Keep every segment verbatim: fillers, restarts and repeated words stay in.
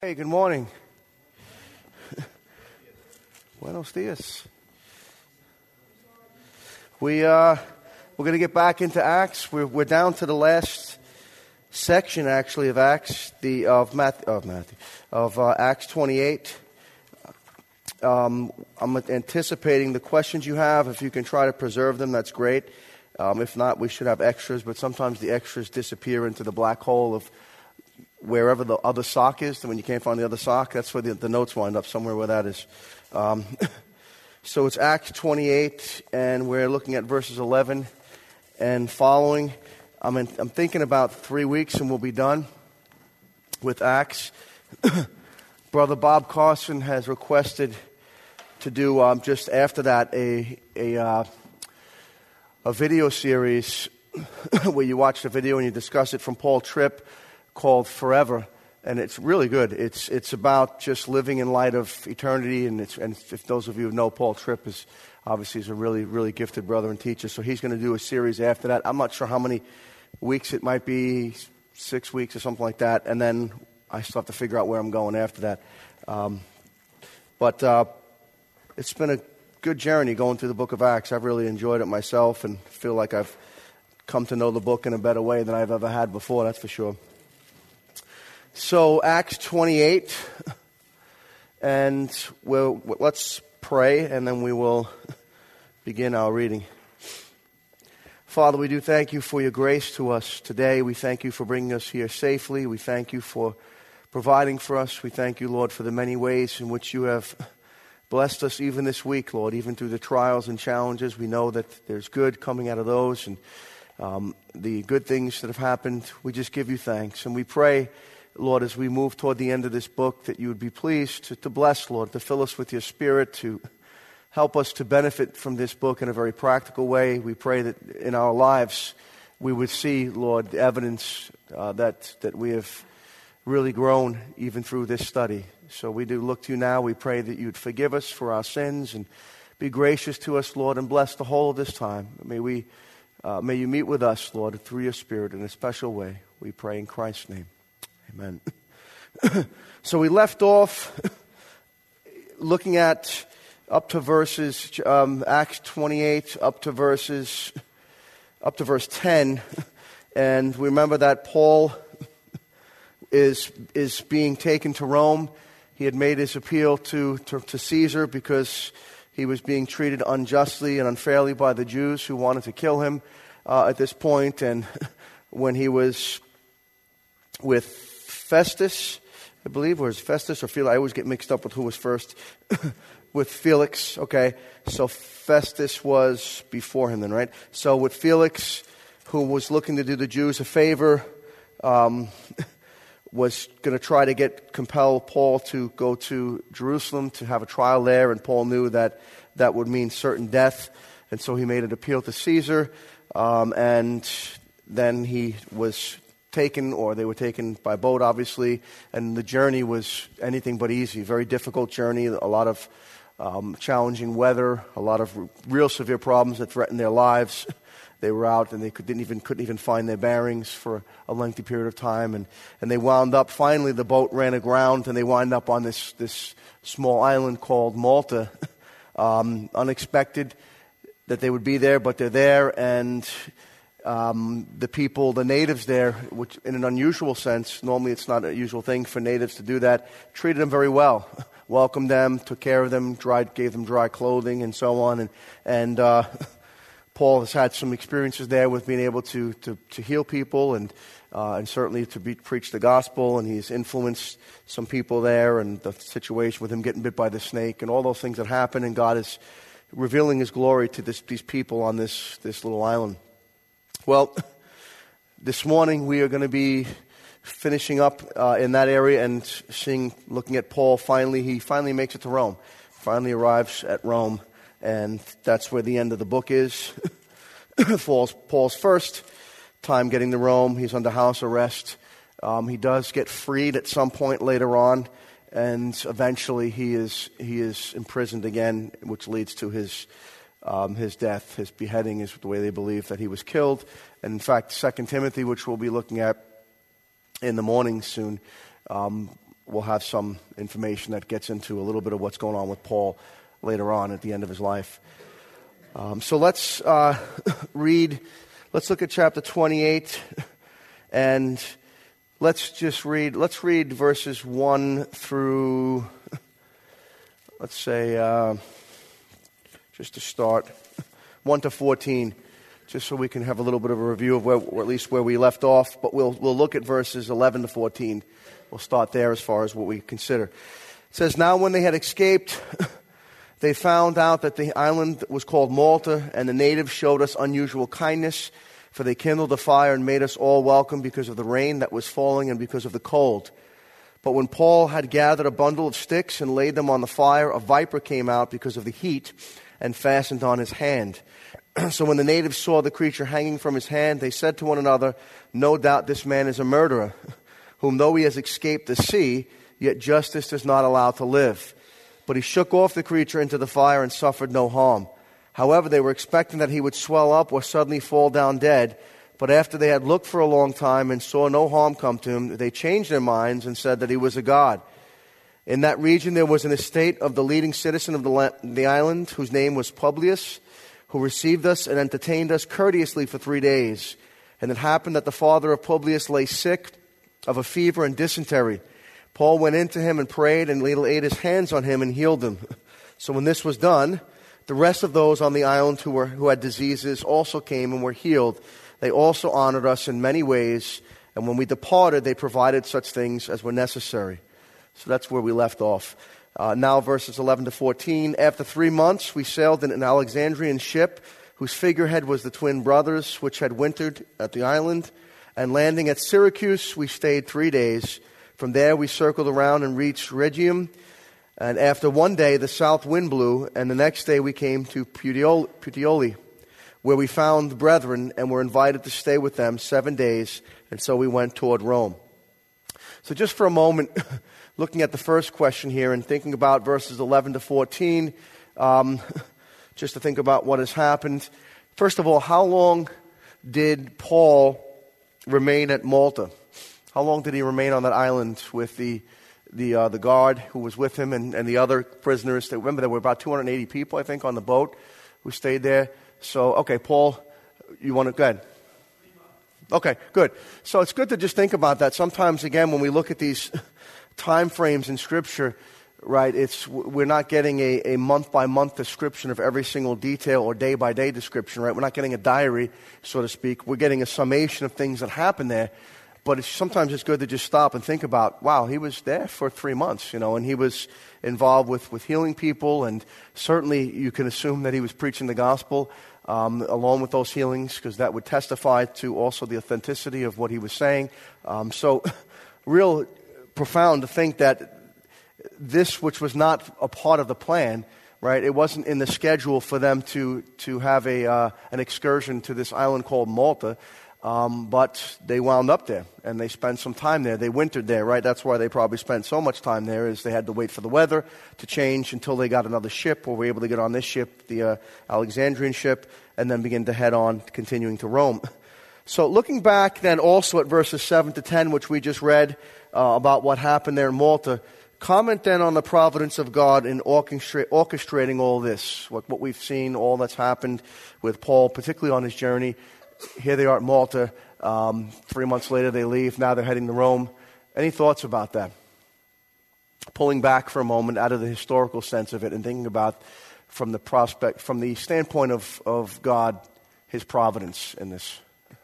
Hey, good morning. Buenos dias. We uh, we're going to get back into Acts. We're we're down to the last section, actually, of Acts, the of Matthew, of Matthew, of uh, Acts twenty-eight. Um, I'm anticipating the questions you have. If you can try to preserve them, that's great. Um, if not, we should have extras. But sometimes the extras disappear into the black hole of wherever the other sock is. When you can't find the other sock, that's where the, the notes wind up, somewhere where that is. Um, so it's Acts twenty-eight, and we're looking at verses eleven and following. I'm, in, I'm thinking about three weeks, and we'll be done with Acts. Brother Bob Carson has requested to do um, just after that a a, uh, a video series where you watch the video and you discuss it from Paul Tripp, called Forever, and it's really good. It's it's about just living in light of eternity, and it's, and if those of you who know Paul Tripp, is obviously he's a really really gifted brother and teacher. So he's going to do a series after that. I'm not sure how many weeks it might be, six weeks or something like that, and then I still have to figure out where I'm going after that. Um, but uh, it's been a good journey going through the book of Acts. I've really enjoyed it myself, and feel like I've come to know the book in a better way than I've ever had before. That's for sure. So Acts twenty-eight, and we'll, let's pray, and then we will begin our reading. Father, we do thank you for your grace to us today. We thank you for bringing us here safely. We thank you for providing for us. We thank you, Lord, for the many ways in which you have blessed us even this week, Lord, even through the trials and challenges. We know that there's good coming out of those, and um, the good things that have happened. We just give you thanks, and we pray, Lord, as we move toward the end of this book, that you would be pleased to, to bless, Lord, to fill us with your Spirit, to help us to benefit from this book in a very practical way. We pray that in our lives we would see, Lord, the evidence uh, that, that we have really grown even through this study. So we do look to you now. We pray that you'd forgive us for our sins and be gracious to us, Lord, and bless the whole of this time. May we, uh, may you meet with us, Lord, through your Spirit in a special way. We pray in Christ's name. Amen. So we left off looking at up to verses um, Acts twenty-eight, up to verses up to verse ten, and we remember that Paul is is being taken to Rome. He had made his appeal to, to to Caesar because he was being treated unjustly and unfairly by the Jews who wanted to kill him uh, at this point. And when he was with Festus, I believe, or is Festus or Felix? I always get mixed up with who was first. With Felix, okay. So Festus was before him then, right? So with Felix, who was looking to do the Jews a favor, um, was going to try to get compel Paul to go to Jerusalem to have a trial there, and Paul knew that that would mean certain death, and so he made an appeal to Caesar, um, and then he was taken, or they were taken by boat, obviously, and the journey was anything but easy. Very difficult journey, a lot of um, challenging weather, a lot of r- real severe problems that threatened their lives. They were out, and they could, didn't even couldn't even find their bearings for a lengthy period of time, and, and they wound up. Finally, the boat ran aground, and they wound up on this this small island called Malta. Um, unexpected that they would be there, but they're there, and Um, the people, the natives there, which in an unusual sense, normally it's not a usual thing for natives to do that, treated them very well, welcomed them, took care of them, dried, gave them dry clothing, and so on. And, and uh, Paul has had some experiences there with being able to to, to heal people, and uh, and certainly to be, preach the gospel. And he's influenced some people there, and the situation with him getting bit by the snake, and all those things that happen. And God is revealing His glory to this, these people on this this little island. Well, this morning we are going to be finishing up uh, in that area and seeing, looking at Paul. Finally, he finally makes it to Rome. Finally arrives at Rome, and that's where the end of the book is. Paul's, Paul's first time getting to Rome. He's under house arrest. Um, he does get freed at some point later on, and eventually he is he is imprisoned again, which leads to his Um, his death. His beheading is the way they believe that he was killed. And in fact, Second Timothy, which we'll be looking at in the morning soon, um, we'll have some information that gets into a little bit of what's going on with Paul later on at the end of his life. Um, so let's uh, read, let's look at chapter twenty-eight, and let's just read, let's read verses one through, let's say, uh, just to start, one to fourteen, just so we can have a little bit of a review of where, or at least where we left off. But we'll we'll look at verses eleven to fourteen. We'll start there as far as what we consider. It says, "Now when they had escaped, they found out that the island was called Malta, and the natives showed us unusual kindness, for they kindled a fire and made us all welcome because of the rain that was falling and because of the cold. But when Paul had gathered a bundle of sticks and laid them on the fire, a viper came out because of the heat and fastened on his hand. So when the natives saw the creature hanging from his hand, they said to one another, 'No doubt this man is a murderer, whom though he has escaped the sea, yet justice does not allow to live.' But he shook off the creature into the fire and suffered no harm. However, they were expecting that he would swell up or suddenly fall down dead. But after they had looked for a long time and saw no harm come to him, they changed their minds and said that he was a god. In that region there was an estate of the leading citizen of the, la- the island, whose name was Publius, who received us and entertained us courteously for three days. And it happened that the father of Publius lay sick of a fever and dysentery. Paul went in to him and prayed, and laid his hands on him and healed him. So when this was done, the rest of those on the island who were who had diseases also came and were healed. They also honored us in many ways, and when we departed, they provided such things as were necessary." So that's where we left off. Uh, now verses eleven to fourteen. "After three months, we sailed in an Alexandrian ship, whose figurehead was the twin brothers, which had wintered at the island. And landing at Syracuse, we stayed three days. From there, we circled around and reached Rhegium. And after one day, the south wind blew, and the next day we came to Puteoli, Puteoli, where we found the brethren and were invited to stay with them seven days. And so we went toward Rome." So just for a moment, looking at the first question here and thinking about verses eleven to fourteen, um, just to think about what has happened. First of all, how long did Paul remain at Malta? How long did he remain on that island with the the uh, the guard who was with him and, and the other prisoners? That, remember, there were about two hundred eighty people, I think, on the boat who stayed there. So, okay, Paul, you want to go ahead? Okay, good. So it's good to just think about that. Sometimes, again, when we look at these time frames in Scripture, right, it's we're not getting a, a month-by-month description of every single detail or day-by-day description, right? We're not getting a diary, so to speak. We're getting a summation of things that happened there. But it's, sometimes it's good to just stop and think about, wow, he was there for three months, you know, and he was involved with, with healing people, and certainly you can assume that he was preaching the gospel um, along with those healings, because that would testify to also the authenticity of what he was saying. Um, so real profound to think that this, which was not a part of the plan, right, it wasn't in the schedule for them to, to have a uh, an excursion to this island called Malta. Um, but they wound up there, and they spent some time there. They wintered there, right? That's why they probably spent so much time there, is they had to wait for the weather to change until they got another ship, or were able to get on this ship, the uh, Alexandrian ship, and then begin to head on, continuing to Rome. So looking back then also at verses seven to ten, which we just read uh, about what happened there in Malta, comment then on the providence of God in orchestra- orchestrating all this, what, what we've seen, all that's happened with Paul, particularly on his journey. Here they are at Malta. Um, three months later they leave. Now they're heading to Rome. Any thoughts about that? Pulling back for a moment out of the historical sense of it and thinking about from the prospect, from the standpoint of, of God, His providence in this.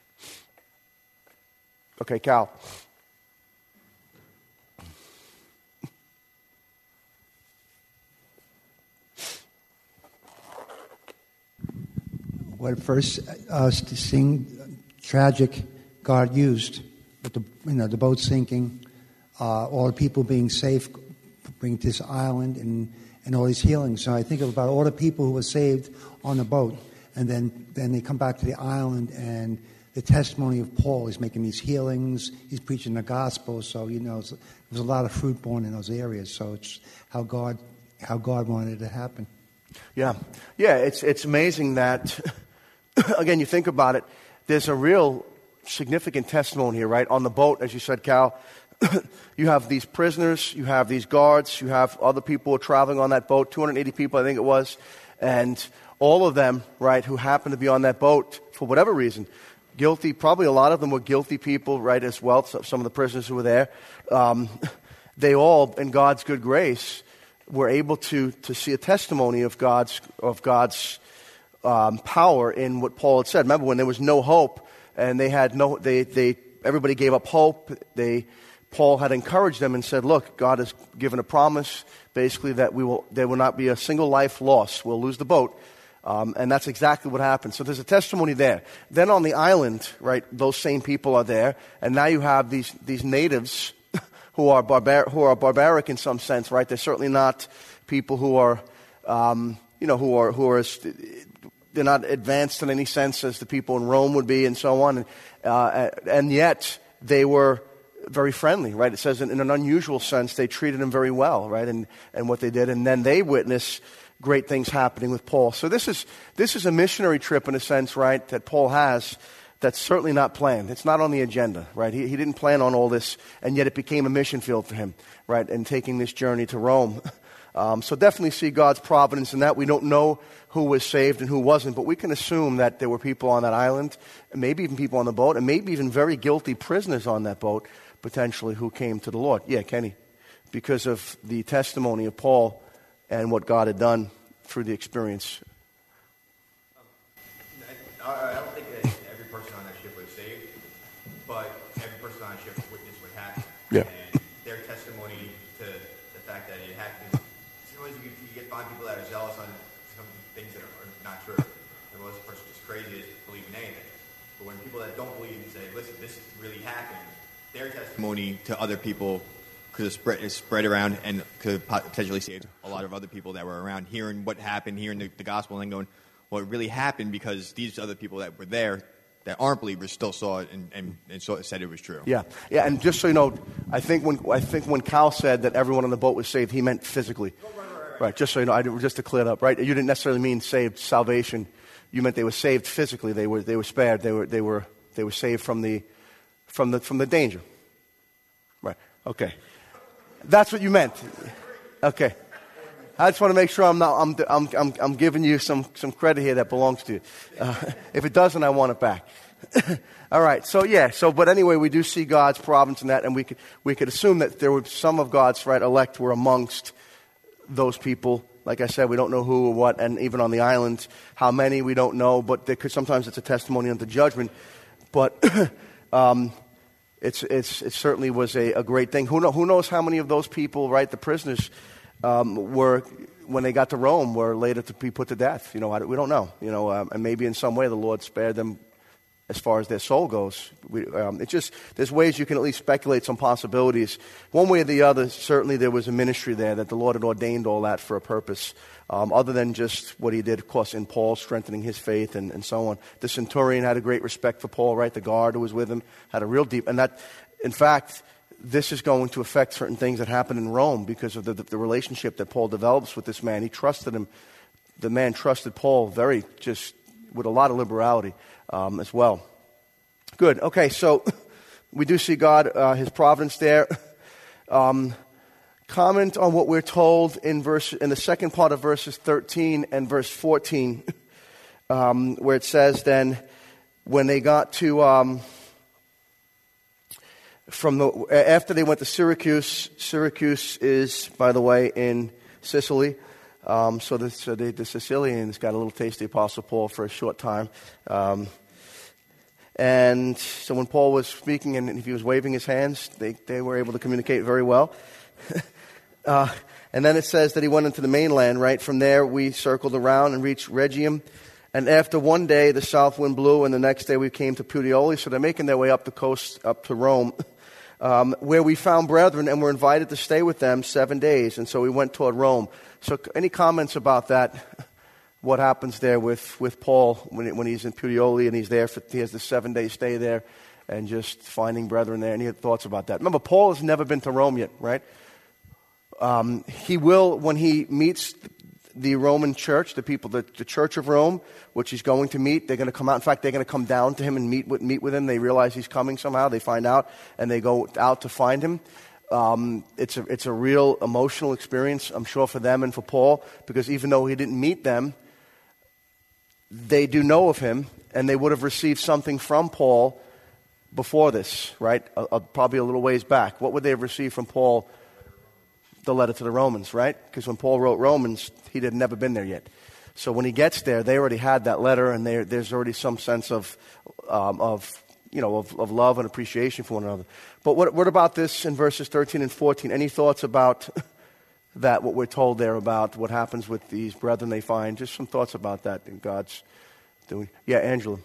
Okay, Cal. What at first uh, seemed tragic, God used with the you know the boat sinking, uh, all the people being safe, bring to this island, and, and all these healings. So I think about all the people who were saved on the boat, and then then they come back to the island, and the testimony of Paul is making these healings. He's preaching the gospel. So you know there's a lot of fruit born in those areas. So it's how God how God wanted it to happen. Yeah, yeah. It's it's amazing that. Again, you think about it, there's a real significant testimony here, right? On the boat, as you said, Cal, you have these prisoners, you have these guards, you have other people traveling on that boat, two hundred eighty people I think it was, and all of them, right, who happened to be on that boat for whatever reason, guilty, probably a lot of them were guilty people, right, as well, some of the prisoners who were there. Um, they all, in God's good grace, were able to to see a testimony of God's of God's um, power in what Paul had said. Remember, when there was no hope, and they had no, they they everybody gave up hope. They Paul had encouraged them and said, "Look, God has given a promise, basically that we will there will not be a single life lost. We'll lose the boat." Um, and that's exactly what happened. So there's a testimony there. Then on the island, right, those same people are there, and now you have these these natives who are barbar- who are barbaric in some sense, right? They're certainly not people who are, um, you know, who are who are they're not advanced in any sense as the people in Rome would be, and so on. And, uh, and yet they were very friendly, right? It says in, in an unusual sense they treated him very well, right? And and what they did, and then they witness great things happening with Paul. So this is this is a missionary trip in a sense, right, that Paul has that's certainly not planned. It's not on the agenda, right? He, he didn't plan on all this, and yet it became a mission field for him, right, in taking this journey to Rome. Um, so definitely see God's providence in that. We don't know who was saved and who wasn't, but we can assume that there were people on that island, and maybe even people on the boat, and maybe even very guilty prisoners on that boat, potentially, who came to the Lord. Yeah, Kenny, because of the testimony of Paul and what God had done through the experience. Um, I, I don't think that every person on that ship was saved, but every person on that ship witnessed what happened. Yeah. And their testimony to the fact that it happened. Sometimes you, you get find people that are zealous on some things that are, are not true. The most person is crazy to believe in anything. But when people that don't believe and say, "Listen, this really happened," their testimony to other people could have spread, is spread around and could potentially save a lot of other people that were around hearing what happened, hearing the, the gospel, and going, well, it really happened because these other people that were there that aren't believers still saw it and, and, and saw, said it was true. Yeah, yeah, and just so you know, I think when I think when Cal said that everyone on the boat was saved, he meant physically. Oh, right, right, right. Right, just so you know, I didn't, just to clear it up, right? You didn't necessarily mean saved salvation. You meant they were saved physically. They were they were spared. They were they were they were saved from the from the from the danger. Right. Okay. That's what you meant. Okay. I just want to make sure I'm not. I'm. I'm. I'm, I'm giving you some, some credit here that belongs to you. Uh, if it doesn't, I want it back. All right. So yeah. So, but anyway, we do see God's providence in that, and we could we could assume that there were some of God's right elect were amongst those people. Like I said, we don't know who or what, and even on the island, how many we don't know. But there could, sometimes it's a testimony unto judgment. But um, it's it's it certainly was a, a great thing. Who know, who knows how many of those people, right, the prisoners, um, were when they got to Rome were later to be put to death. You know, I, we don't know. You know, um, and maybe in some way the Lord spared them as far as their soul goes. We, um, it's just there's ways you can at least speculate some possibilities. One way or the other, certainly there was a ministry there that the Lord had ordained all that for a purpose, um, other than just what he did, of course, in Paul, strengthening his faith and, and so on. The centurion had a great respect for Paul, right? The guard who was with him had a real deep, and that, in fact, this is going to affect certain things that happen in Rome because of the, the, the relationship that Paul develops with this man. He trusted him. The man trusted Paul very, just with a lot of liberality. Um, as well. Good. Okay, so we do see God, uh, his providence there. Um, comment on what we're told in verse in the second part of verses thirteen and verse fourteen, um, where it says, then, when they got to um, from the after they went to Syracuse. Syracuse is, by the way, in Sicily. Um, so the, so the, the Sicilians got a little taste of the Apostle Paul for a short time. Um, and so when Paul was speaking and if he was waving his hands, they, they were able to communicate very well. uh, and then it says that he went into the mainland, right? From there we circled around and reached Rhegium. And after one day the south wind blew, and the next day we came to Puteoli. So they're making their way up the coast, up to Rome. Um, where we found brethren and were invited to stay with them seven days. And so we went toward Rome. So any comments about that? What happens there with, with Paul when, when he's in Puteoli and he's there for, he has the seven-day stay there and just finding brethren there? Any thoughts about that? Remember, Paul has never been to Rome yet, right? Um, he will, when he meets the Roman church, the people, the, the Church of Rome, which he's going to meet. They're going to come out. In fact, they're going to come down to him and meet with, meet with him. They realize he's coming somehow. They find out, and they go out to find him. Um, it's a it's a real emotional experience, I'm sure, for them and for Paul, because even though he didn't meet them, they do know of him, and they would have received something from Paul before this, right? Uh, uh, probably a little ways back. What would they have received from Paul? The letter to the Romans, right? Because when Paul wrote Romans, he had never been there yet. So when he gets there, they already had that letter, and they, there's already some sense of, um, of you know, of, of love and appreciation for one another. But what, what about this in verses thirteen and fourteen? Any thoughts about that, what we're told there about what happens with these brethren they find? Just some thoughts about that in God's doing. Yeah, Angela.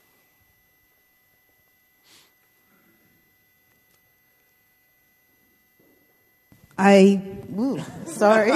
I, ooh, sorry.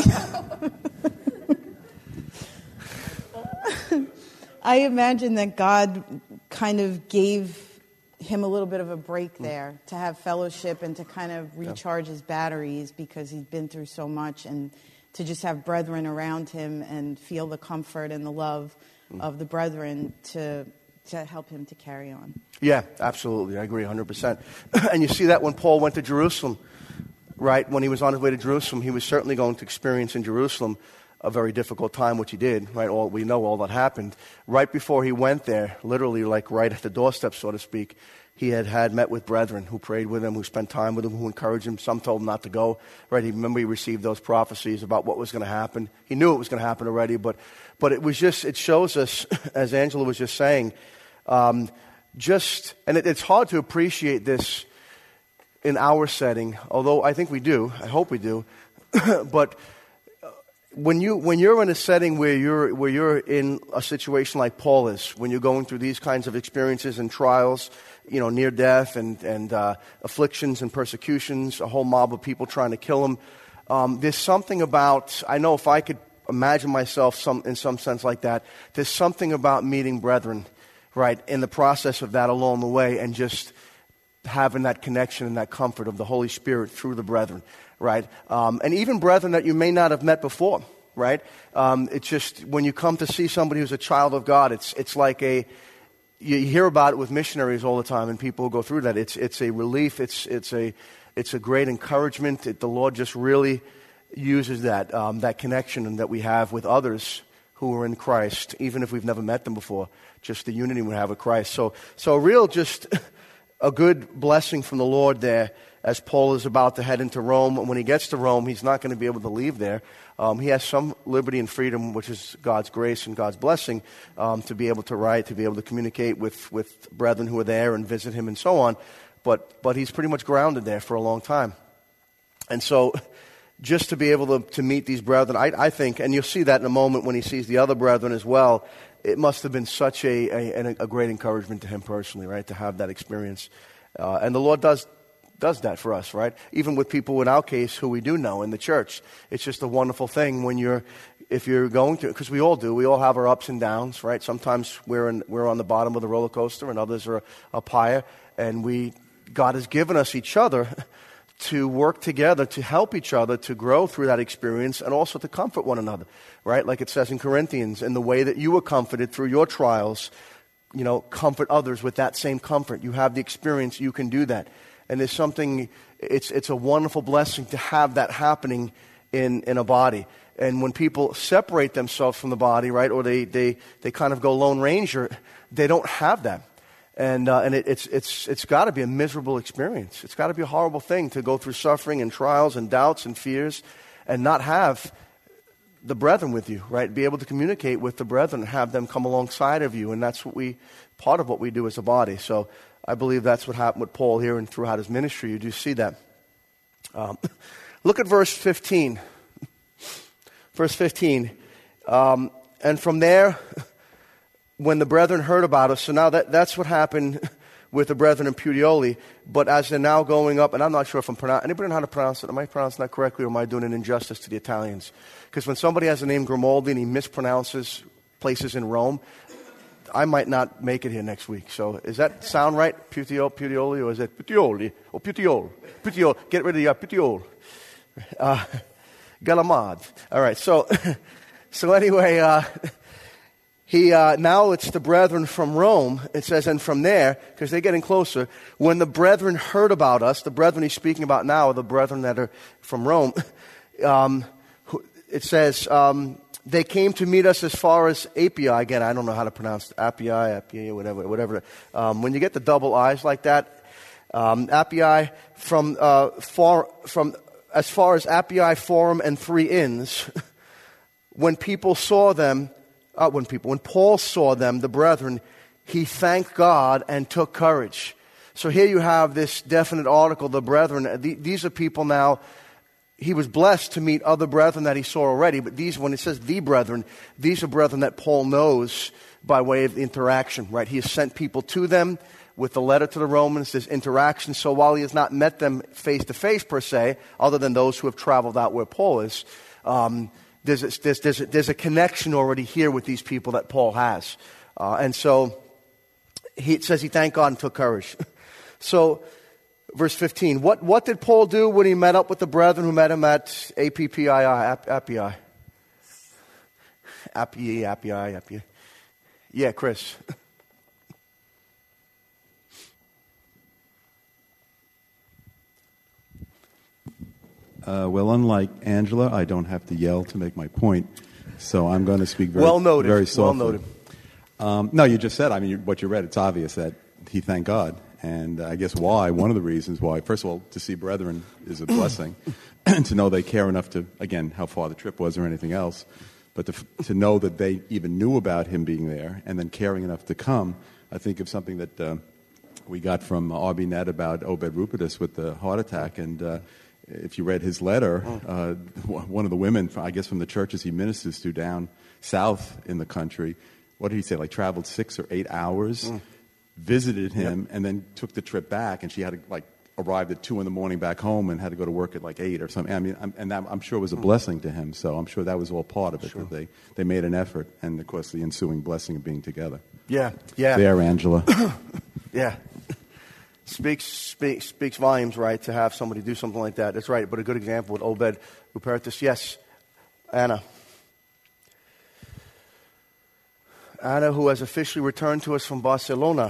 I imagine that God kind of gave him a little bit of a break there to have fellowship and to kind of recharge his batteries because he'd been through so much, and to just have brethren around him and feel the comfort and the love of the brethren to to help him to carry on. Yeah, absolutely. I agree one hundred percent. And you see that when Paul went to Jerusalem. Right, when he was on his way to Jerusalem, he was certainly going to experience in Jerusalem a very difficult time, which he did, right? All we know all that happened. Right before he went there, literally like right at the doorstep, so to speak, he had, had met with brethren who prayed with him, who spent time with him, who encouraged him. Some told him not to go, right? He, remember he received those prophecies about what was going to happen. He knew it was going to happen already, but but it was just, it shows us, as Angela was just saying, um, just, and it, it's hard to appreciate this in our setting, although I think we do, I hope we do, but when you when you're in a setting where you're where you're in a situation like Paul is, when you're going through these kinds of experiences and trials, you know, near death and and uh, afflictions and persecutions, a whole mob of people trying to kill him, um, there's something about, I know if I could imagine myself some in some sense like that, there's something about meeting brethren, right, in the process of that along the way, and just having that connection and that comfort of the Holy Spirit through the brethren, right? Um, and even brethren that you may not have met before, right? Um, it's just when you come to see somebody who's a child of God, it's it's like a, you hear about it with missionaries all the time, and people who go through that. It's it's a relief. It's it's a it's a great encouragement. It, the Lord just really uses that um, that connection that we have with others who are in Christ, even if we've never met them before. Just the unity we have with Christ. So so real just. A good blessing from the Lord there as Paul is about to head into Rome. And when he gets to Rome, he's not going to be able to leave there. Um, he has some liberty and freedom, which is God's grace and God's blessing, um, to be able to write, to be able to communicate with, with brethren who are there and visit him and so on. But but he's pretty much grounded there for a long time. And so just to be able to, to meet these brethren, I, I think, and you'll see that in a moment when he sees the other brethren as well, it must have been such a, a, a great encouragement to him personally, right, to have that experience. Uh, and the Lord does does that for us, right? Even with people in our case who we do know in the church. It's just a wonderful thing when you're, if you're going to, because we all do, we all have our ups and downs, right? Sometimes we're in, we're on the bottom of the roller coaster and others are up higher. And we, God has given us each other to work together, to help each other, to grow through that experience, and also to comfort one another, right? Like it says in Corinthians, in the way that you were comforted through your trials, you know, comfort others with that same comfort. You have the experience, you can do that. And there's something, it's it's a wonderful blessing to have that happening in, in a body. And when people separate themselves from the body, right, or they, they, they kind of go Lone Ranger, they don't have that. And uh, and it, it's it's it's got to be a miserable experience. It's got to be a horrible thing to go through suffering and trials and doubts and fears and not have the brethren with you, right? Be able to communicate with the brethren and have them come alongside of you. And that's what we, part of what we do as a body. So I believe that's what happened with Paul here and throughout his ministry. You do see that. Um, look at verse fifteen. Verse fifteen. Um, and from there, when the brethren heard about us, so now that, that's what happened with the brethren in Puteoli, but as they're now going up, and I'm not sure if I'm pronouncing, anybody know how to pronounce it? Am I pronouncing that correctly, or am I doing an injustice to the Italians? Because when somebody has the name Grimaldi and he mispronounces places in Rome, I might not make it here next week. So does that sound right? Puteoli, Puteoli, or is it Puteoli? Or Puteoli? Puteoli. Get rid of the uh, Puteoli. Uh, Galamad. All right, so... so anyway, uh, he uh, now it's the brethren from Rome. It says, and from there, because they're getting closer, when the brethren heard about us, the brethren he's speaking about now are the brethren that are from Rome, um, it says, um, they came to meet us as far as Appii. Again, I don't know how to pronounce it. Appii, Appii, whatever, whatever. Um, when you get the double I's like that, um, Appii, from, uh, far, from as far as Appii, Forum, and Three Inns, when people saw them, uh, when people, when Paul saw them, the brethren, he thanked God and took courage. So here you have this definite article, the brethren. The, these are people now. He was blessed to meet other brethren that he saw already, but these, when it says the brethren, these are brethren that Paul knows by way of interaction, right? He has sent people to them with the letter to the Romans, there's interaction. So while he has not met them face to face per se, other than those who have traveled out where Paul is, um, there's, a, there's, there's, a, there's a connection already here with these people that Paul has. Uh, and so he it says he thanked God and took courage. So, verse fifteen, what, what did Paul do when he met up with the brethren who met him at Appii, Appii? Appii, Appii, Appii. Yeah, Chris. Uh, well, unlike Angela, I don't have to yell to make my point, so I'm going to speak very, well noted. very softly. Well noted. Um, no, you just said, I mean, you, what you read, it's obvious that he thanked God. And I guess why, one of the reasons why, first of all, to see brethren is a blessing. To know they care enough to, again, how far the trip was or anything else, but to, to know that they even knew about him being there and then caring enough to come. I think of something that uh, we got from R B Net about Obed Rupertus with the heart attack. And uh, if you read his letter, uh, one of the women, I guess from the churches he ministers to down south in the country, what did he say, like traveled six or eight hours, mm. visited him, yep. and then took the trip back, and she had to, like, arrived at two in the morning back home and had to go to work at like eight or something. I mean, I'm, and that, I'm sure it was a blessing to him. So I'm sure that was all part of it. Sure. That they, they made an effort, and of course the ensuing blessing of being together. Yeah, yeah. There, Angela. Yeah. Speaks, speaks speaks volumes, right, to have somebody do something like that. That's right. But a good example with Obed Rupertus. Yes, Anna. Anna, who has officially returned to us from Barcelona.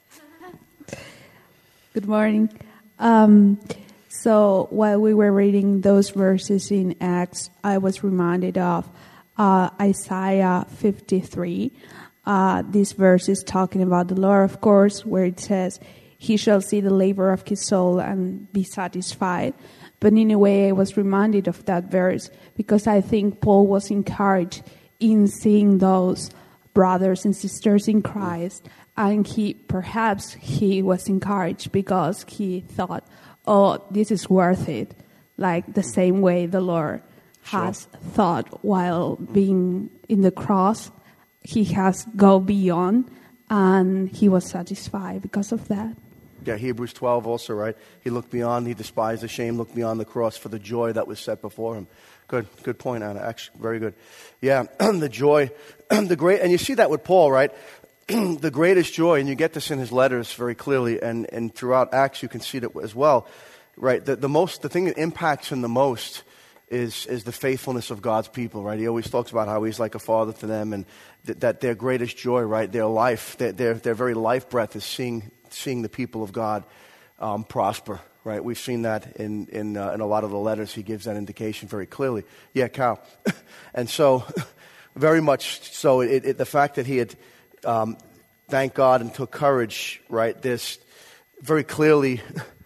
Good morning. Um, so while we were reading those verses in Acts, I was reminded of uh, Isaiah fifty-three. Uh, this verse is talking about the Lord, of course, where it says, "He shall see the labor of his soul and be satisfied." But in a way, I was reminded of that verse because I think Paul was encouraged in seeing those brothers and sisters in Christ. And he, perhaps he was encouraged because he thought, oh, this is worth it. Like the same way the Lord sure. has thought while being in the cross, he has go beyond, and he was satisfied because of that. Yeah, Hebrews twelve also, right? He looked beyond, he despised the shame, looked beyond the cross for the joy that was set before him. Good, good point, Anna. Actually, very good. Yeah, the joy, the great, and you see that with Paul, right? The greatest joy, and you get this in his letters very clearly, and, and throughout Acts you can see that as well, right? The, the most, the thing that impacts him the most is is the faithfulness of God's people, right? He always talks about how he's like a father to them, and th- that their greatest joy, right? Their life, their their, their very life breath is seeing seeing the people of God um, prosper, right? We've seen that in in uh, in a lot of the letters. He gives that indication very clearly. Yeah, Cal, and so very much so. It, it, the fact that he had Um, thank God and took courage, right? This very clearly,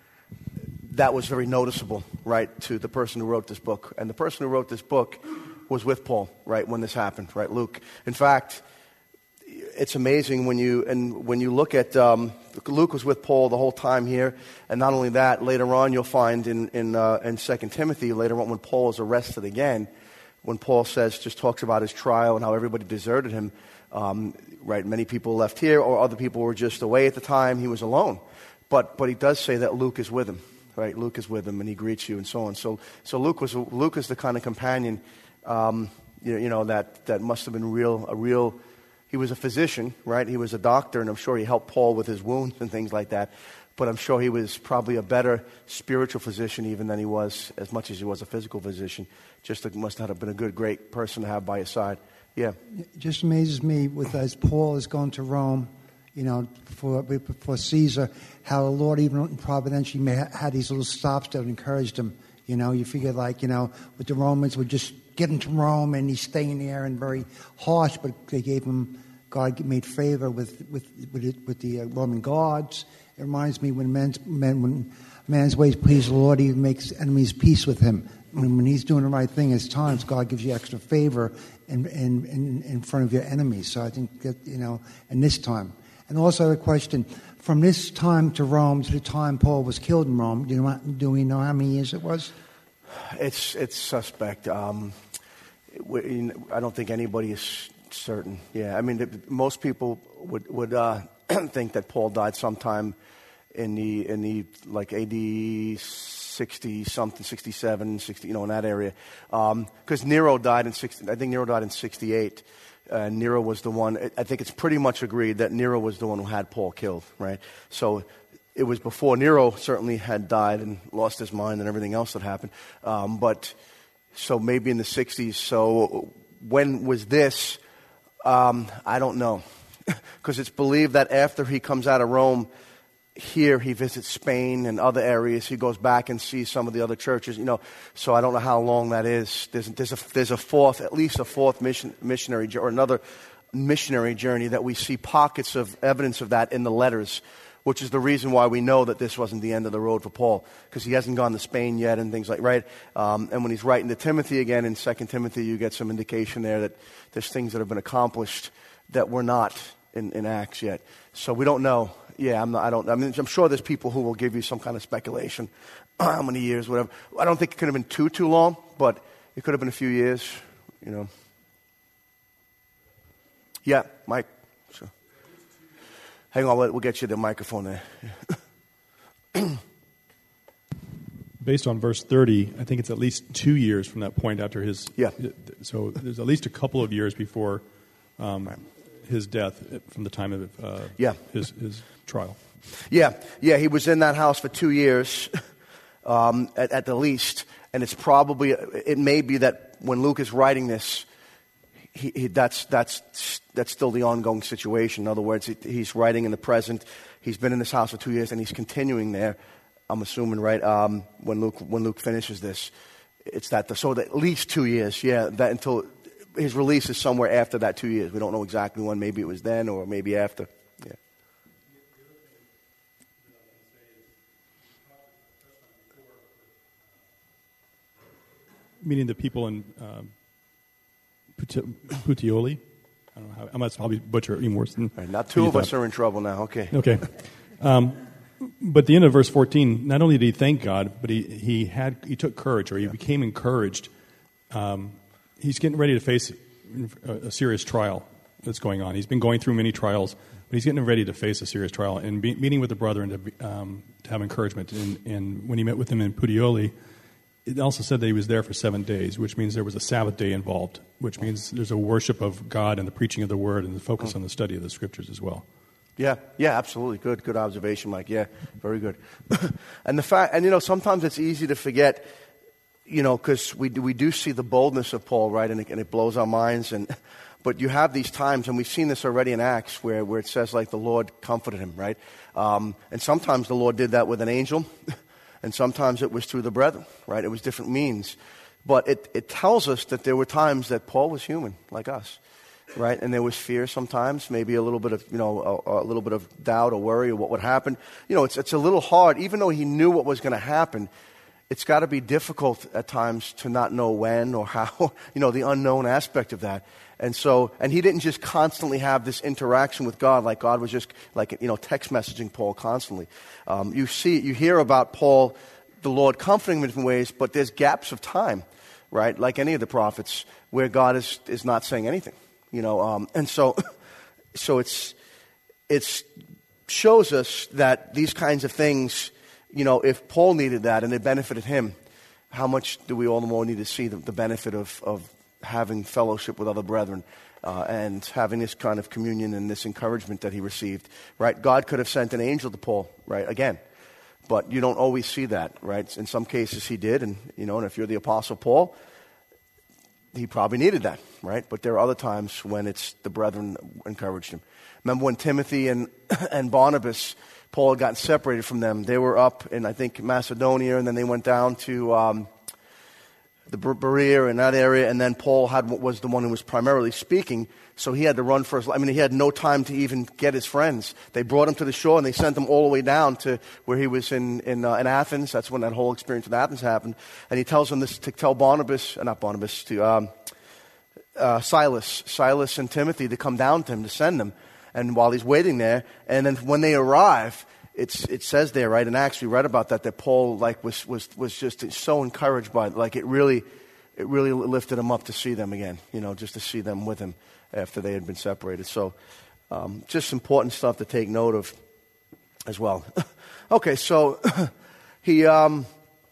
that was very noticeable, right, to the person who wrote this book. And the person who wrote this book was with Paul, right, when this happened, right, Luke. In fact, it's amazing when you and when you look at um, Luke was with Paul the whole time here, and not only that, later on you'll find in in, uh, in Second Timothy, later on when Paul is arrested again, when Paul says, just talks about his trial and how everybody deserted him. Um, right, many people left here, or other people were just away at the time. He was alone, but but he does say that Luke is with him, right? Luke is with him, and he greets you, and so on. So so Luke was Luke is the kind of companion, um, you, you know, that that must have been real a real. He was a physician, right? He was a doctor, and I'm sure he helped Paul with his wounds and things like that. but I'm sure he was probably a better spiritual physician even than he was, as much as he was a physical physician. Just like, must have been a good, great person to have by his side. Yeah. It just amazes me with as Paul is going to Rome, you know, for for Caesar, how the Lord even providentially may ha- had these little stops that encouraged him. You know, you figure like, you know, with the Romans would just get him to Rome and he's staying there and very harsh, but they gave him, God made favor with with with, it, with the uh, Roman guards. It reminds me when men's men when man's ways please the Lord, he makes enemies peace with him. When, when he's doing the right thing, at times God gives you extra favor in in, in in front of your enemies. So I think that, you know, in this time. And also a question, from this time to Rome to the time Paul was killed in Rome, do, you know, do we know how many years it was? It's it's suspect. Um, we, I don't think anybody is certain. Yeah, I mean, the, most people would would uh, think that Paul died sometime in the in the like A D sixty something, sixty-seven, sixty, you know, in that area. Because um, Nero died in sixty. I think Nero died in sixty-eight. Uh, Nero was the one. I think it's pretty much agreed that Nero was the one who had Paul killed, right? So it was before Nero certainly had died and lost his mind and everything else that happened. Um, but so maybe in the sixties. So when was this? Um, I don't know, because it's believed that after he comes out of Rome, here he visits Spain and other areas. He goes back and sees some of the other churches, you know. So I don't know how long that is. There's there's a there's a fourth, at least a fourth mission missionary or another missionary journey that we see pockets of evidence of that in the letters, which is the reason why we know that this wasn't the end of the road for Paul, because he hasn't gone to Spain yet and things like right. Um, and when he's writing to Timothy again in Second Timothy, you get some indication there that there's things that have been accomplished that were not in, in Acts yet. So we don't know. Yeah, I'm not, I don't. I mean, I'm sure there's people who will give you some kind of speculation, how many years, whatever. I don't think it could have been too too long, but it could have been a few years, you know. Yeah, Mike. So, hang on, we'll get you the microphone there. Based on verse thirty, I think it's at least two years from that point after his. Yeah. So there's at least a couple of years before um, his death, from the time of uh, yeah. his his trial. Yeah, yeah, he was in that house for two years, um, at, at the least, and it's probably it may be that when Luke is writing this, he, he, that's that's that's still the ongoing situation. In other words, he, he's writing in the present. He's been in this house for two years, and he's continuing there. I'm assuming, right? Um, when Luke when Luke finishes this, it's that the, so at least two years. Yeah, that until his release is somewhere after that two years. We don't know exactly when. Maybe it was then, or maybe after. Yeah. Meaning the people in um, Puteoli. I don't know how. I must probably butcher it even worse than. Right, not two of us are in trouble now. Okay. Okay. Um, but the end of verse fourteen. Not only did he thank God, but he he had he took courage, or he yeah. became encouraged. Um, he's getting ready to face a, a serious trial that's going on. He's been going through many trials, but he's getting ready to face a serious trial. And be, meeting with the brethren to, be, um, to have encouragement. And, and when he met with them in Puteoli, it also said that he was there for seven days, which means there was a Sabbath day involved, which means there's a worship of God and the preaching of the Word and the focus mm. on the study of the Scriptures as well. Yeah, yeah, absolutely. Good, good observation, Mike. Yeah, very good. and the fact, and you know, sometimes it's easy to forget, you know, because we do, we do see the boldness of Paul, right, and it, and it blows our minds. And but you have these times, and we've seen this already in Acts, where where it says like the Lord comforted him, right, um, and sometimes the Lord did that with an angel. And sometimes it was through the brethren, right? It was different means. But it, it tells us that there were times that Paul was human, like us, right? And there was fear sometimes, maybe a little bit of, you know, a, a little bit of doubt or worry or what would happen. You know, it's it's a little hard, even though he knew what was going to happen. It's got to be difficult at times to not know when or how, you know, the unknown aspect of that. And so, and he didn't just constantly have this interaction with God, like God was just, like, you know, text messaging Paul constantly. Um, you see, you hear about Paul, the Lord comforting him in different ways, but there's gaps of time, right? Like any of the prophets, where God is, is not saying anything, you know. Um, and so, so it's, it's shows us that these kinds of things, you know, if Paul needed that and it benefited him, how much do we all the more need to see the, the benefit of, of having fellowship with other brethren uh, and having this kind of communion and this encouragement that he received, right? God could have sent an angel to Paul, right, again. But you don't always see that, right? In some cases he did, and, you know, and if you're the Apostle Paul, he probably needed that, right? But there are other times when it's the brethren encouraged him. Remember when Timothy and, and Barnabas, Paul had gotten separated from them. They were up in, I think, Macedonia, and then they went down to um, the Berea in that area, and then Paul had was the one who was primarily speaking, so he had to run for his life. I mean, he had no time to even get his friends. They brought him to the shore, and they sent him all the way down to where he was in in, uh, in Athens. That's when that whole experience in Athens happened. And he tells them this to tell Barnabas, uh, not Barnabas, to um, uh, Silas, Silas and Timothy to come down to him, to send them. And while he's waiting there, and then when they arrive, it's it says there, right, in Acts, we read about that, that Paul like was was was just so encouraged by it, like it really it really lifted him up to see them again, you know, just to see them with him after they had been separated. So um, just important stuff to take note of as well. Okay, so he um,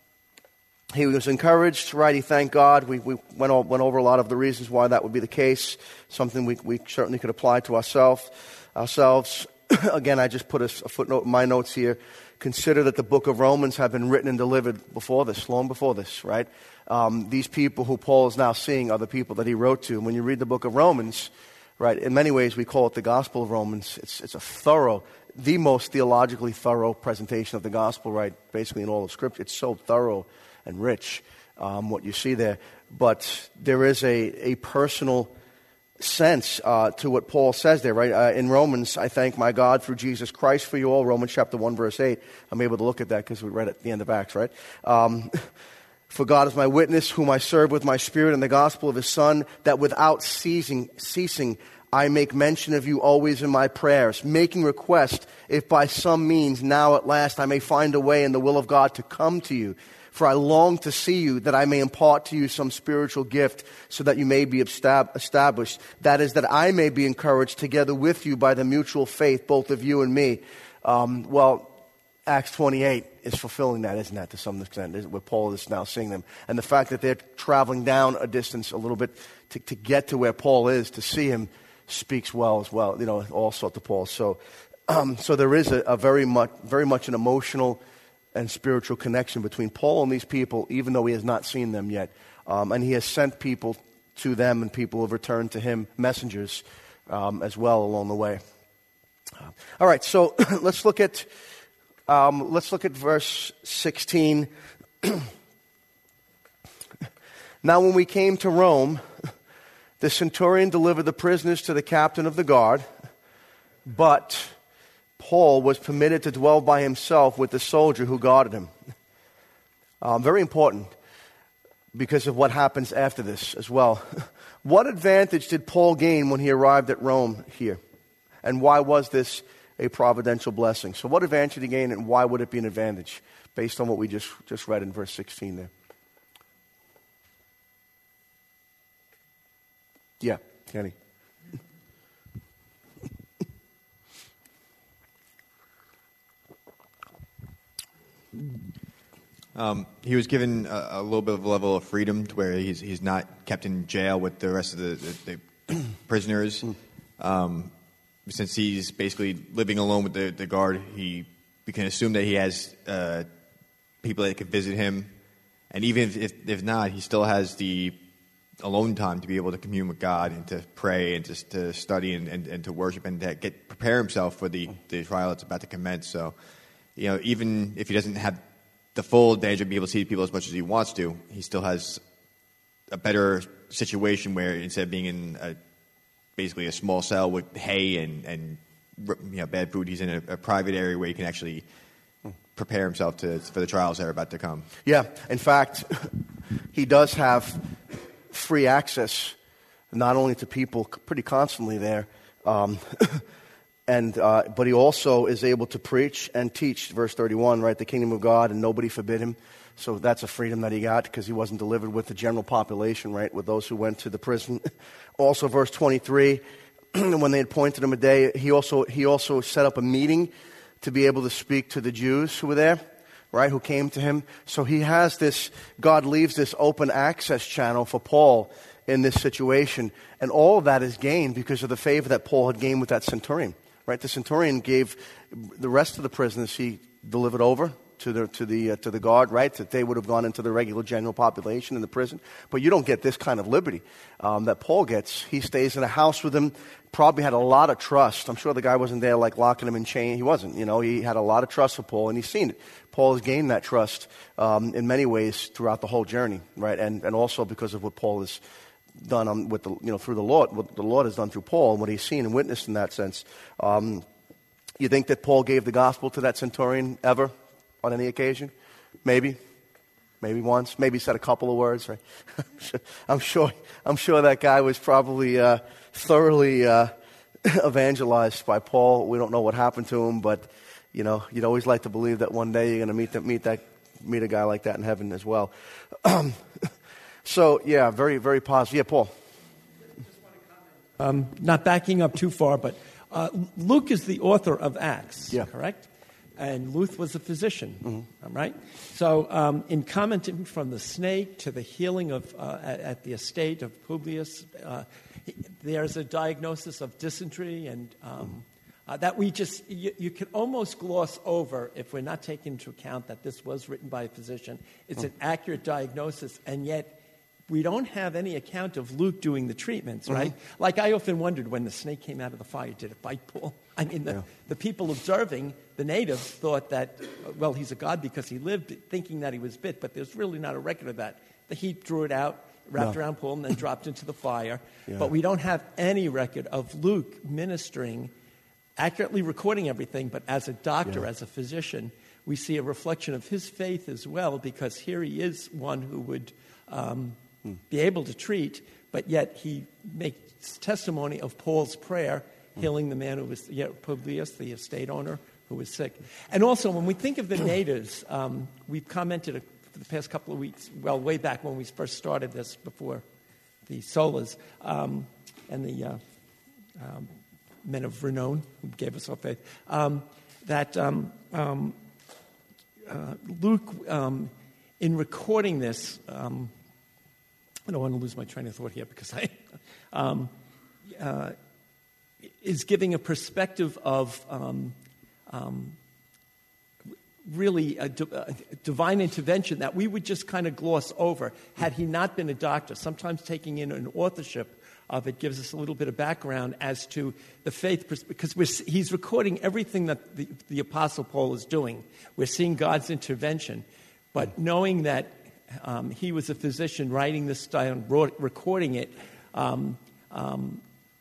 he was encouraged, right? He thanked God. We we went all, went over a lot of the reasons why that would be the case. Something we we certainly could apply to ourselves. Ourselves. Again, I just put a, a footnote in my notes here. Consider that the book of Romans have been written and delivered before this, long before this, right? Um, these people who Paul is now seeing are the people that he wrote to. And when you read the book of Romans, right, in many ways we call it the Gospel of Romans. It's it's a thorough, the most theologically thorough presentation of the gospel, right, basically in all of Scripture. It's so thorough and rich, um, what you see there. But there is a, a personal sense uh, to what Paul says there, right? Uh, in Romans, I thank my God through Jesus Christ for you all. Romans chapter one, verse eight. I'm able to look at that because we read it at the end of Acts, right? Um, for God is my witness, whom I serve with my spirit in the gospel of his Son, that without ceasing, ceasing I make mention of you always in my prayers, making request, if by some means now at last I may find a way in the will of God to come to you. For I long to see you, that I may impart to you some spiritual gift, so that you may be established. That is, that I may be encouraged together with you by the mutual faith, both of you and me. Um, well, Acts twenty-eight is fulfilling that, isn't that, to some extent, where Paul is now seeing them. And the fact that they're traveling down a distance a little bit to, to get to where Paul is, to see him, speaks well as well, you know, also to Paul. So, um, so there is a, a very much, very much an emotional and spiritual connection between Paul and these people, even though he has not seen them yet. Um, and he has sent people to them, and people have returned to him, messengers um, as well along the way. Uh, all right, so let's look at um, let's look at verse sixteen. Now, when we came to Rome, the centurion delivered the prisoners to the captain of the guard, but Paul was permitted to dwell by himself with the soldier who guarded him. Um, very important because of what happens after this as well. What advantage did Paul gain when he arrived at Rome here? And why was this a providential blessing? So what advantage did he gain, and why would it be an advantage based on what we just, just read in verse sixteen there? Yeah, Kenny. Um, he was given a, a little bit of a level of freedom to where he's he's not kept in jail with the rest of the, the, the prisoners. Um, since he's basically living alone with the, the guard, he we can assume that he has uh, people that can visit him, and even if, if if not, he still has the alone time to be able to commune with God and to pray and to, to study and, and, and to worship and to get prepare himself for the, the trial that's about to commence. So, you know, even if he doesn't have the full advantage of being able to see people as much as he wants to, he still has a better situation where instead of being in a, basically a small cell with hay and, and you know, bad food, he's in a, a private area where he can actually prepare himself to, for the trials that are about to come. Yeah, in fact, he does have free access, not only to people pretty constantly there, um, and uh, but he also is able to preach and teach, verse thirty-one, right, the kingdom of God, and nobody forbid him. So that's a freedom that he got because he wasn't delivered with the general population, right, with those who went to the prison. Also, verse twenty-three, when they had appointed him a day, he also he also set up a meeting to be able to speak to the Jews who were there, right, who came to him. So he has this, God leaves this open access channel for Paul in this situation. And all of that is gained because of the favor that Paul had gained with that centurion. Right? The centurion gave the rest of the prisoners he delivered over to the to the uh, to the guard, right? That they would have gone into the regular general population in the prison. But you don't get this kind of liberty um, that Paul gets. He stays in a house with him. Probably had a lot of trust. I'm sure the guy wasn't there like locking him in chain. He wasn't. You know, he had a lot of trust for Paul, and he's seen it. Paul has gained that trust um, in many ways throughout the whole journey, right? And and also because of what Paul has done on, with the you know through the Lord, what the Lord has done through Paul, and what he's seen and witnessed in that sense. Um, you think that Paul gave the gospel to that centurion ever? On any occasion? Maybe. Maybe once. Maybe said a couple of words. Right? I'm sure I'm sure that guy was probably uh, thoroughly uh, evangelized by Paul. We don't know what happened to him, but you know, you'd always like to believe that one day you're going to meet that meet that meet a guy like that in heaven as well. So yeah, very very positive. Yeah, Paul. Um, not backing up too far, but uh, Luke is the author of Acts. Yeah. Correct. And Luke was a physician, mm-hmm. right? So um, in commenting from the snake to the healing of uh, at, at the estate of Publius, uh, he, there's a diagnosis of dysentery and um, mm-hmm. uh, that we just, you, you can almost gloss over if we're not taking into account that this was written by a physician. It's mm-hmm. an accurate diagnosis, and yet we don't have any account of Luke doing the treatments, right? Mm-hmm. Like I often wondered when the snake came out of the fire, did it bite Paul? I mean, the, yeah. the people observing, the natives, thought that, well, he's a god because he lived thinking that he was bit, but there's really not a record of that. The heat drew it out, wrapped no. around Paul, and then dropped into the fire. Yeah. But we don't have any record of Luke ministering, accurately recording everything, but as a doctor, yeah. as a physician, we see a reflection of his faith as well, because here he is one who would um, hmm. be able to treat, but yet he makes testimony of Paul's prayer, healing the man who was, yeah, Publius, the estate owner, who was sick. And also, when we think of the natives, um, we've commented a, for the past couple of weeks, well, way back when we first started this, before the solas, um, and the uh, um, men of renown who gave us our faith, um, that um, um, uh, Luke, um, in recording this, um, I don't want to lose my train of thought here because I... Um, uh, is giving a perspective of um, um, really a, di- a divine intervention that we would just kind of gloss over had he not been a doctor. Sometimes taking in an authorship of it gives us a little bit of background as to the faith, pers- because we're, he's recording everything that the, the Apostle Paul is doing. We're seeing God's intervention. But knowing that um, he was a physician writing this down, recording it, um, um,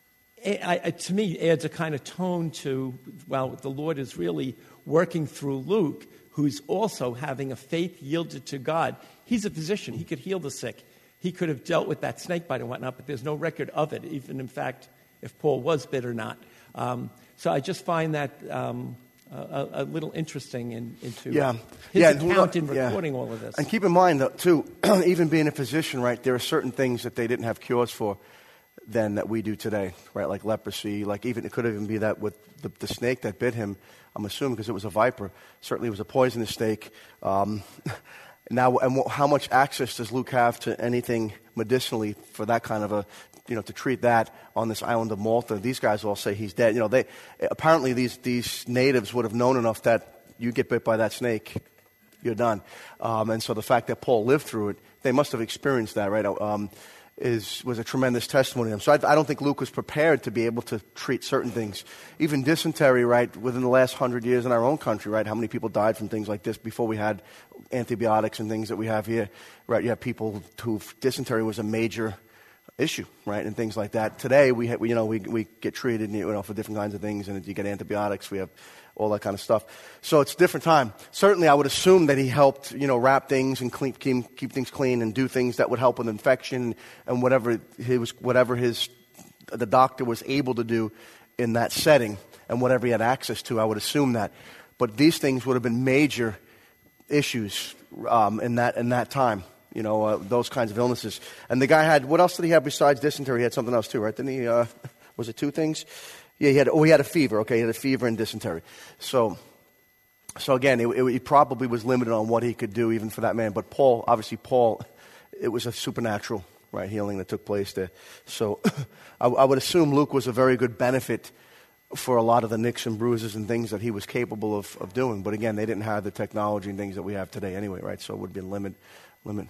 I, I, to me, adds a kind of tone to, well, the Lord is really working through Luke, who's also having a faith yielded to God. He's a physician. He could heal the sick. He could have dealt with that snake bite and whatnot, but there's no record of it, even, in fact, if Paul was bit or not. Um, so I just find that um, a, a little interesting in, into yeah. his yeah, account in yeah. recording all of this. And keep in mind, though, too, even being a physician, right, there are certain things that they didn't have cures for than that we do today, right? Like leprosy, like even it could even be that with the, the snake that bit him, I'm assuming because it was a viper, certainly it was a poisonous snake. Um, now, and what, how much access does Luke have to anything medicinally for that kind of a, you know, to treat that on this island of Malta? These guys all say he's dead. You know, they apparently these these natives would have known enough that you get bit by that snake, you're done. Um, and so the fact that Paul lived through it, they must have experienced that, right? Um, is was a tremendous testimony to him. So I, I don't think Luke was prepared to be able to treat certain things. Even dysentery, right, within the last hundred years in our own country, right, how many people died from things like this before we had antibiotics and things that we have here, right? You have people who dysentery was a major issue, right, and things like that. Today, we, ha- we you know, we we get treated, you know, for different kinds of things, and you get antibiotics. We have all that kind of stuff. So it's a different time. Certainly, I would assume that he helped, you know, wrap things and clean, keep, keep things clean and do things that would help with infection and whatever he was, whatever his the doctor was able to do in that setting and whatever he had access to. I would assume that. But these things would have been major issues um, in that in that time. You know, uh, those kinds of illnesses. And the guy had, what else did he have besides dysentery? He had something else too, right? Didn't he, uh, was it two things? Yeah, he had, oh, he had a fever. Okay, he had a fever and dysentery. So, so again, it, it, he probably was limited on what he could do even for that man. But Paul, obviously Paul, it was a supernatural right, healing that took place there. So I, I would assume Luke was a very good benefit for a lot of the nicks and bruises and things that he was capable of, of doing. But again, they didn't have the technology and things that we have today anyway, right? So it would be a limit. limit.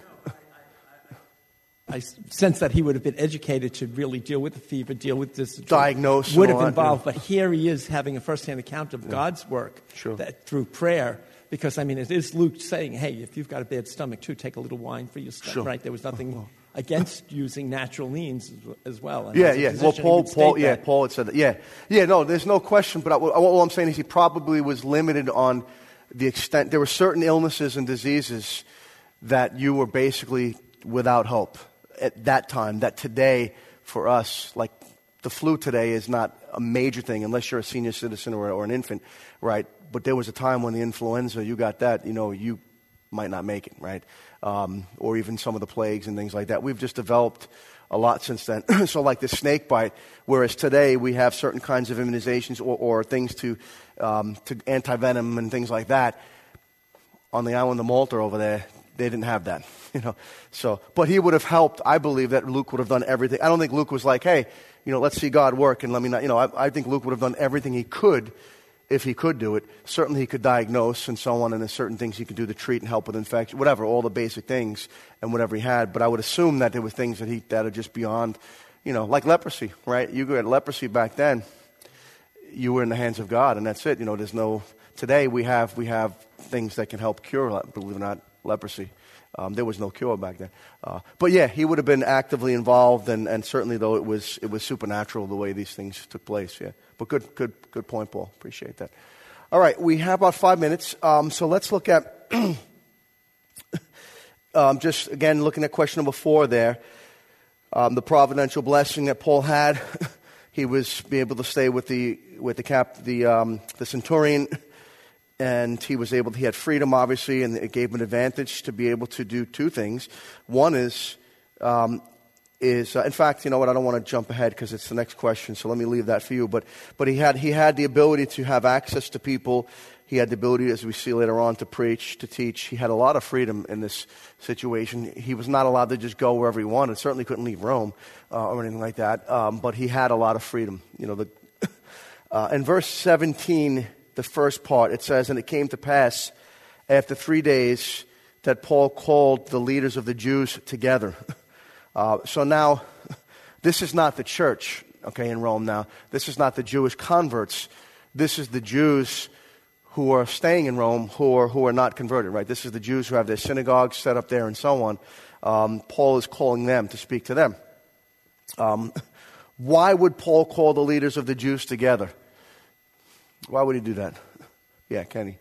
I sense that he would have been educated to really deal with the fever, deal with this. Diagnose. Would have that, involved, yeah. but here he is having a first-hand account of yeah. God's work sure. that, through prayer. Because, I mean, it is Luke saying, hey, if you've got a bad stomach, too, take a little wine for your stomach, sure. right? There was nothing against using natural means as, as well. And yeah, as yeah. Physician, well, Paul, Paul, yeah, that. Paul had said that. Yeah, yeah. No, there's no question. But I, all I'm saying is he probably was limited on the extent. There were certain illnesses and diseases that you were basically without hope at that time. That today, for us, like the flu today, is not a major thing unless you're a senior citizen or, or an infant, right? But there was a time when the influenza, you got that, you know, you might not make it, right? Um, or even some of the plagues and things like that. We've just developed a lot since then. So like the snake bite, whereas today we have certain kinds of immunizations or, or things to, um, to anti-venom and things like that. On the island of Malta over there, they didn't have that, you know. So, but he would have helped. I believe that Luke would have done everything. I don't think Luke was like, hey, you know, let's see God work and let me not, you know, I, I think Luke would have done everything he could if he could do it. Certainly he could diagnose and so on, and there's certain things he could do to treat and help with infection, whatever, all the basic things and whatever he had. But I would assume that there were things that he that are just beyond, you know, like leprosy, right? You had leprosy back then, you were in the hands of God, and that's it. You know, there's no, today we have we have things that can help cure, believe it or not, leprosy. Um, there was no cure back then. Uh, but yeah, he would have been actively involved, and, and certainly though it was it was supernatural the way these things took place, yeah. But good, good, good point, Paul. Appreciate that. All right, we have about five minutes, um, so let's look at, um, just again, looking at question number four there, um, the providential blessing that Paul had. He was be able to stay with the with the cap the um, the centurion, and he was able. He had freedom, obviously, and it gave him an advantage to be able to do two things. One is. Um, Is uh, in fact, you know what? I don't want to jump ahead because it's the next question. So let me leave that for you. But but he had he had the ability to have access to people. He had the ability, as we see later on, to preach, to teach. He had a lot of freedom in this situation. He was not allowed to just go wherever he wanted. Certainly couldn't leave Rome uh, or anything like that. Um, but he had a lot of freedom. You know, the uh, in verse seventeen, the first part, it says, "And it came to pass after three days that Paul called the leaders of the Jews together." Uh, so now, this is not the church, okay, in Rome now. This is not the Jewish converts. This is the Jews who are staying in Rome who are who are not converted, right? This is the Jews who have their synagogues set up there and so on. Um, Paul is calling them to speak to them. Um, why would Paul call the leaders of the Jews together? Why would he do that? Yeah, Kenny.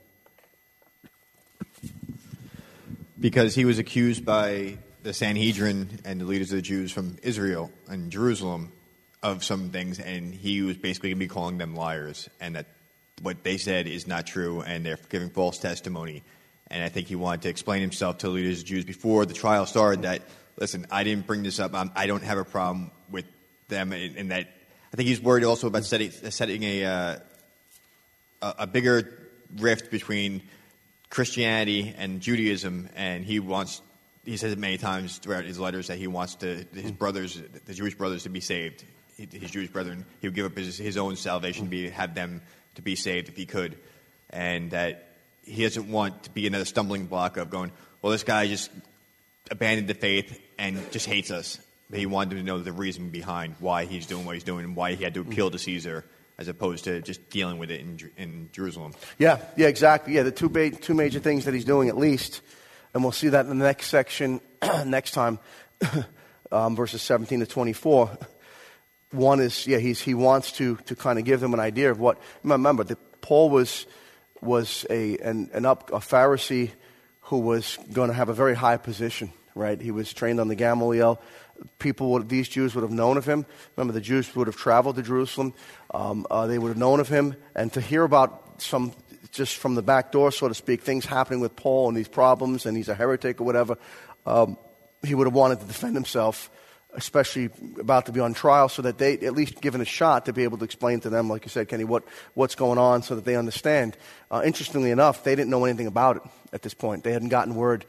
Because he was accused by the Sanhedrin and the leaders of the Jews from Israel and Jerusalem of some things, and he was basically going to be calling them liars, and that what they said is not true, and they're giving false testimony. And I think he wanted to explain himself to the leaders of the Jews before the trial started that, listen, I didn't bring this up. I'm, I don't have a problem with them, and, and that I think he's worried also about setting, setting a, uh, a a bigger rift between Christianity and Judaism, and he wants. He says it many times throughout his letters that he wants to his brothers, the Jewish brothers, to be saved. His Jewish brethren, he would give up his, his own salvation to be have them to be saved if he could, and that he doesn't want to be another stumbling block of going, well, this guy just abandoned the faith and just hates us. But he wanted to know the reason behind why he's doing what he's doing and why he had to appeal to Caesar as opposed to just dealing with it in, in Jerusalem. Yeah, yeah, exactly. Yeah, the two ba- two major things that he's doing at least. And we'll see that in the next section next time, um, verses seventeen to twenty-four. One is, yeah, he's, he wants to, to kind of give them an idea of what. Remember, that Paul was was a an, an up a Pharisee who was going to have a very high position, right? He was trained on the Gamaliel. People would, these Jews would have known of him. Remember, the Jews would have traveled to Jerusalem. Um, uh, they would have known of him, and to hear about some. Just from the back door, so to speak, things happening with Paul and these problems, and he's a heretic or whatever, um, he would have wanted to defend himself, especially about to be on trial, so that they at least given a shot to be able to explain to them, like you said, Kenny, what, what's going on so that they understand. Uh, interestingly enough, they didn't know anything about it at this point. They hadn't gotten word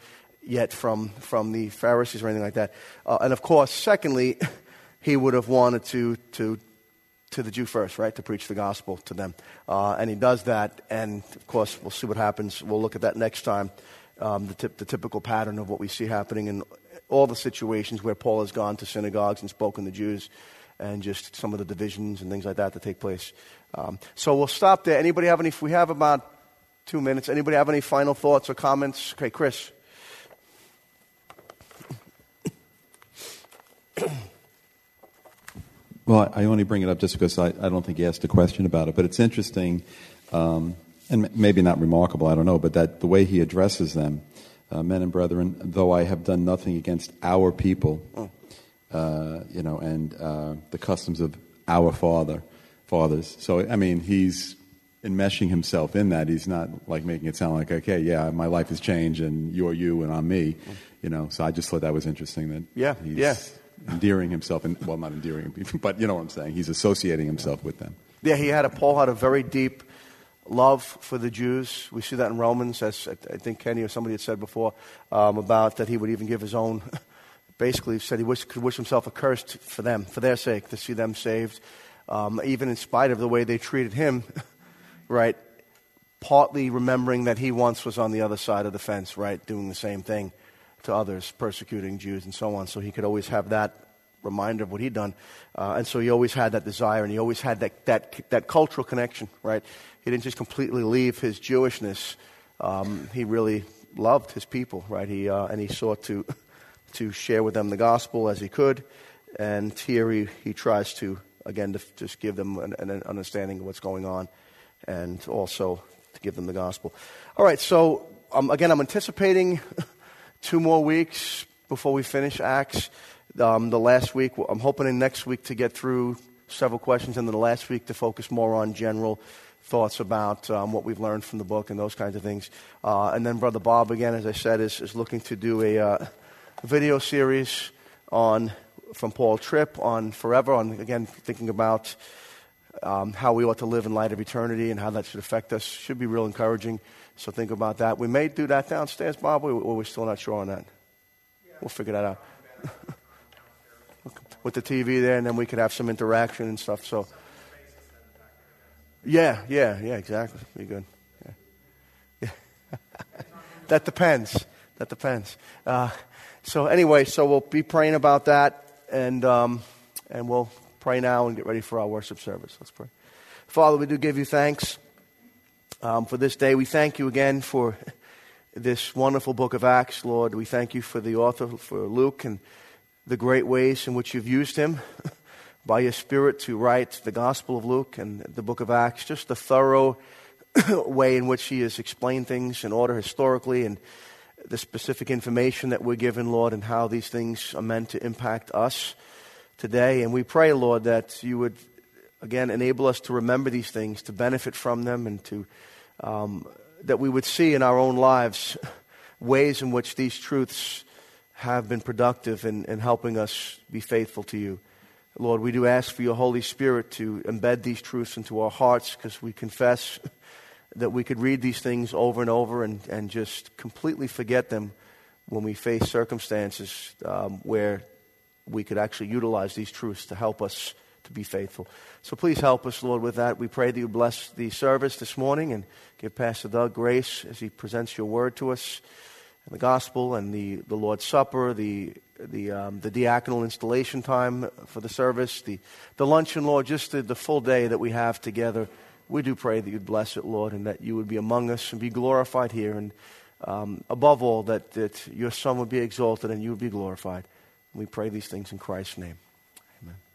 yet from, from the Pharisees or anything like that. Uh, and of course, secondly, he would have wanted to, to, to the Jew first, right, to preach the gospel to them. Uh, and he does that, and of course, we'll see what happens. We'll look at that next time, um, the, t- the typical pattern of what we see happening in all the situations where Paul has gone to synagogues and spoken to Jews, and just some of the divisions and things like that that take place. Um, so we'll stop there. Anybody have any, if we have about two minutes, anybody have any final thoughts or comments? Okay, Chris. Well, I only bring it up just because I, I don't think you asked a question about it, but it's interesting, um, and m- maybe not remarkable, I don't know, but that the way he addresses them, uh, men and brethren, though I have done nothing against our people, Oh. uh, you know, and uh, the customs of our father, fathers. So, I mean, he's enmeshing himself in that. He's not like making it sound like, okay, yeah, my life has changed, and you're you, and I'm me, you know. So I just thought that was interesting that Yeah, he's yeah. endearing himself, in, well, not endearing, but you know what I'm saying. He's associating himself with them. Yeah, he had a, Paul had a very deep love for the Jews. We see that in Romans, as I think Kenny or somebody had said before, um, about that he would even give his own, basically said he wish, could wish himself accursed for them, for their sake, to see them saved, um, even in spite of the way they treated him, right, partly remembering that he once was on the other side of the fence, right, doing the same thing to others, persecuting Jews and so on. So he could always have that reminder of what he'd done. Uh, and so he always had that desire, and he always had that, that, that cultural connection, right? He didn't just completely leave his Jewishness. Um, he really loved his people, right? He, uh, and he sought to, to share with them the gospel as he could. And here he, he tries to, again, to just give them an, an understanding of what's going on, and also to give them the gospel. All right, so um, again, I'm anticipating two more weeks before we finish Acts. Um, the last week, I'm hoping in next week to get through several questions, and then the last week to focus more on general thoughts about um, what we've learned from the book and those kinds of things. Uh, and then Brother Bob, again, as I said, is, is looking to do a uh, video series on from Paul Tripp on Forever, on, again, thinking about um, how we ought to live in light of eternity and how that should affect us. Should be real encouraging. So think about that. We may do that downstairs, Bob, or we're still not sure on that. We'll figure that out. With the T V there, and then we could have some interaction and stuff. So, yeah, yeah, yeah, exactly. Be good. Yeah. Yeah. That depends. That depends. Uh, so anyway, so we'll be praying about that, and um, and we'll pray now and get ready for our worship service. Let's pray. Father, we do give you thanks um, for this day. We thank you again for this wonderful book of Acts, Lord. We thank you for the author, for Luke, and the great ways in which you've used him by your Spirit to write the Gospel of Luke and the book of Acts, just the thorough way in which he has explained things in order historically, and the specific information that we're given, Lord, and how these things are meant to impact us today. And we pray, Lord, that you would, again, enable us to remember these things, to benefit from them, and to um, that we would see in our own lives ways in which these truths have been productive in, in helping us be faithful to you. Lord, we do ask for your Holy Spirit to embed these truths into our hearts, because we confess that we could read these things over and over and, and just completely forget them when we face circumstances um, where we could actually utilize these truths to help us to be faithful. So please help us, Lord, with that. We pray that you bless the service this morning and give Pastor Doug grace as he presents your word to us, and the gospel, and the, the Lord's Supper, the the um, the diaconal installation time for the service, the, the luncheon, Lord, just the, the full day that we have together. We do pray that you'd bless it, Lord, and that you would be among us and be glorified here. And um, above all, that, that your Son would be exalted and you would be glorified. We pray these things in Christ's name. Amen.